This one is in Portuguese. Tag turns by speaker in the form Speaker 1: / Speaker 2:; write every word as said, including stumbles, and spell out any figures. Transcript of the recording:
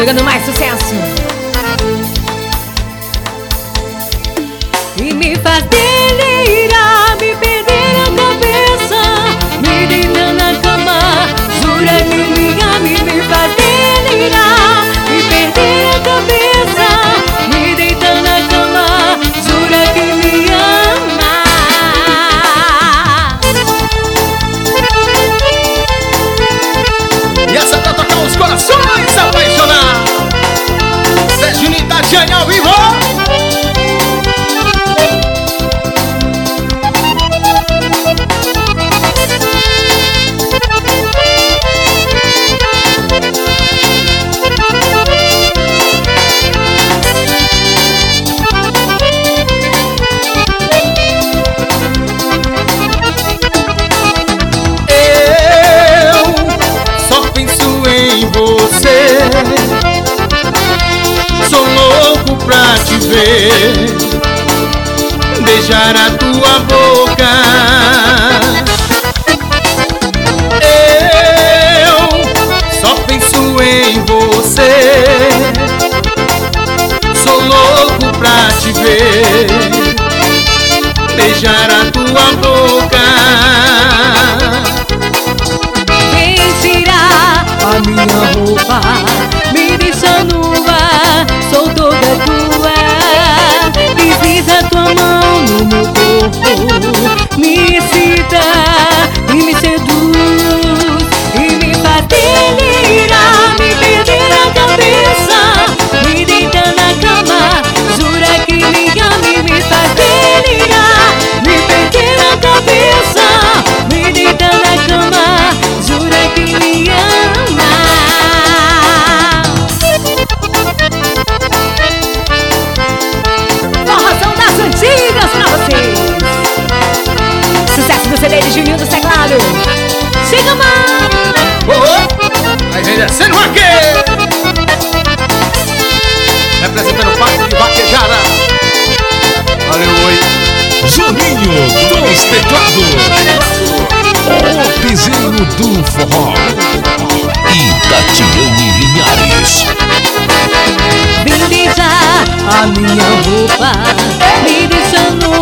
Speaker 1: Chegando mais sucesso. E me faz delirar, me perder a cabeça, me deita na cama, jura que me ama. E me faz delirar, me perder a cabeça, me deita na cama, jura que me ama.
Speaker 2: E essa pra tocar os corações apaixonados. Sérgio Nitadiane ao vivo. Sou louco pra te ver, beijar a tua boca. Eu só penso em você. Sou louco pra te ver, beijar a tua boca.
Speaker 1: Vem tirar a minha roupa, me deixa nua, sou toda tua. Desliza tua mão no meu corpo, me excita e me seduz, e me faz delirar, me perder a cabeça, me deita na cama, jura que me ama. E me faz delirar, me perder a cabeça, me deita na cama, jura que me ama. Forrozão das antigas pra vocês. Sucesso do C D de Juninho dos Teclados. Chega mais.
Speaker 2: Oh, aí vem descendo aqui, representando o Parque de Vaquejada. Valeu, oi.
Speaker 3: Juninho dos Teclados, o piseiro do forró. E Tatiane Linhares.
Speaker 1: Vem beijar a minha roupa, me deixando